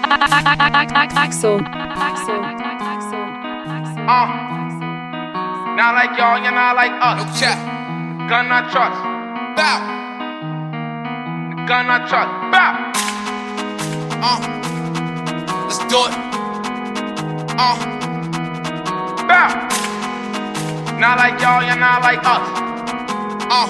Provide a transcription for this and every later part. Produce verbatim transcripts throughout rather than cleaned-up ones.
Axel. Axel. Uh, not like y'all, you're not like us. No chat. Gun not trust. Bow. Gun not trust. Bow. Uh, let's do it. Uh, bow. Not like y'all, you're not like us. Uh,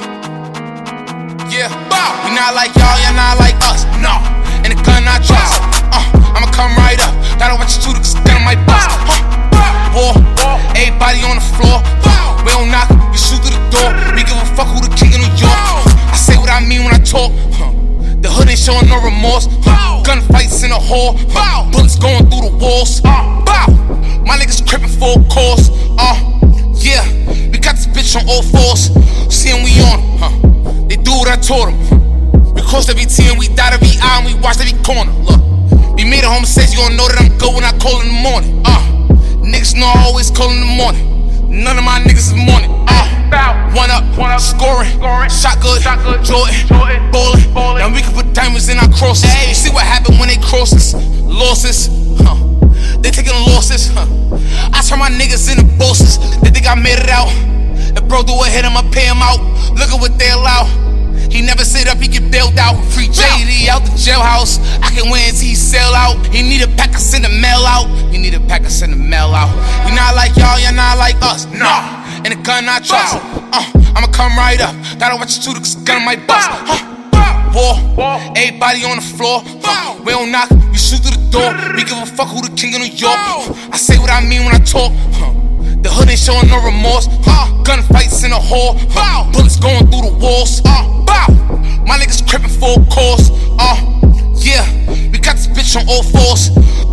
yeah, bow. We not like y'all, you're not like us. No, and the gun not trust. Uh, I'ma come right up. Gotta watch you shoot, cause the gun might bust. Huh. War, everybody on the floor. We don't knock, we shoot through the door. We give a fuck who the king of New York. I say what I mean when I talk. The hood ain't showing no remorse. Gunfights in the hall. Bullets going through the walls. Bow, my niggas crippin' full course. Uh, yeah, we got this bitch on all fours. Seeing we on, huh? They do what I told them. We crossed every T and we died every I and we watched every corner. Look, we made a home says you gon' know that I'm good when I call in the morning. Uh, niggas know I always call in the morning. None of my niggas is morning. Uh, one up, one up, scoring, scoring. Shot good, shot good. Jordan, Jordan, ballin', ballin'. Now we can put diamonds in our crosses. Hey. You see what happened when they cross us? Losses, huh? They taking losses, huh? I turn my niggas into bosses. They think I made it out. If bro do a hit him, I pay him out. Look at what they allow. He never sit up, he get bailed out. Free J D out the jailhouse. I can win until he sell out. He need a pack, I send the mail out. He need a pack, I send the mail out. We not like y'all, you're not like us. Nah, and the gun not trust. Uh, I'ma come right up. Gotta watch you shoot, cause the gun might bust. Huh. War, everybody on the floor. Huh. We don't knock, we shoot through the door. We give a fuck who the king of New York. I say what I mean when I talk. Huh. The hood ain't showing no remorse. Uh, gunfights in the hall. Uh, bullets going through the walls. Uh, bow. My niggas crippin' full course. Uh, yeah, we got this bitch on all fours.